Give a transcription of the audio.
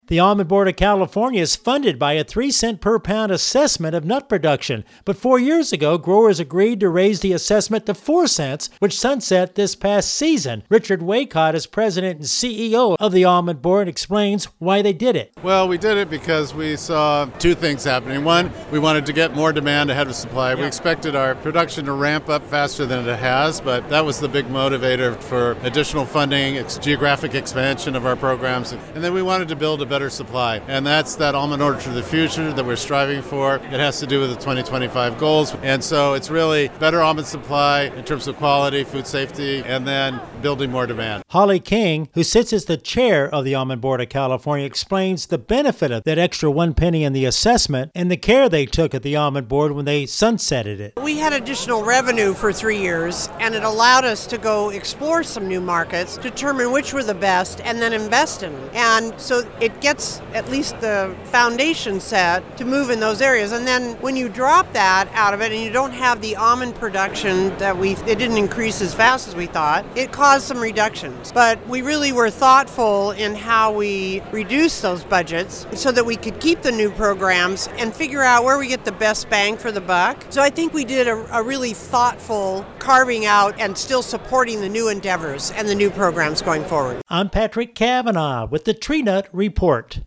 The Almond Board of California is funded by a 3-cent per pound assessment of nut production, but 4 years ago, growers agreed to raise the assessment to 4 cents, which sunset this past season. Richard Waycott is president and CEO of the Almond Board, explains why they did it. Well, we did it because we saw two things happening. One, we wanted to get more demand ahead of supply. We expected our production to ramp up faster than it has, but that was the big motivator for additional funding, geographic expansion of our programs. And then we wanted to build a better supply. And that's that almond orchard of the future that we're striving for. It has to do with the 2025 goals. And so it's really better almond supply in terms of quality, food safety, and then building more demand. Holly King, who sits as the chair of the Almond Board of California, explains the benefit of that extra 1 penny in the assessment and the care they took at the Almond Board when they sunsetted it. We had additional revenue for 3 years, and it allowed us to go explore some new markets, determine which were the best, and then invest in them. And so it gets at least the foundation set to move in those areas. And then when you drop that out of it and you don't have the almond production that it didn't increase as fast as we thought, it caused some reductions. But we really were thoughtful in how we reduced those budgets so that we could keep the new programs and figure out where we get the best bang for the buck. So I think we did a really thoughtful carving out and still supporting the new endeavors and the new programs going forward. I'm Patrick Cavanaugh with the Tree Nut Report.